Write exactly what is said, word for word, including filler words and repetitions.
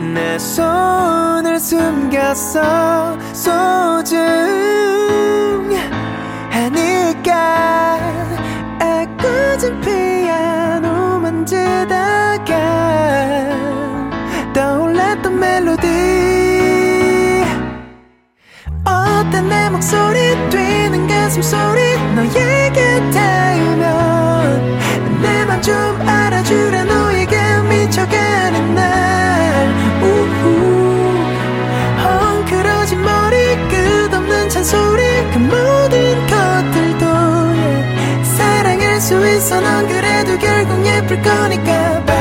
내 손을 숨겼어 소중하니까 애꿎은 피아노 만지다가 떠올랐던 멜로디 어떤 내 목소리 뛰는 가슴소리 너에게 닿으면 내 맘 좀 알아주라 너에게 미쳐가는 날 우후 헝클어진 머리 끝없는 잔소리 그 모든 것들도 yeah. 사랑할 수 있어 넌 그래도 결국 예쁠 거니까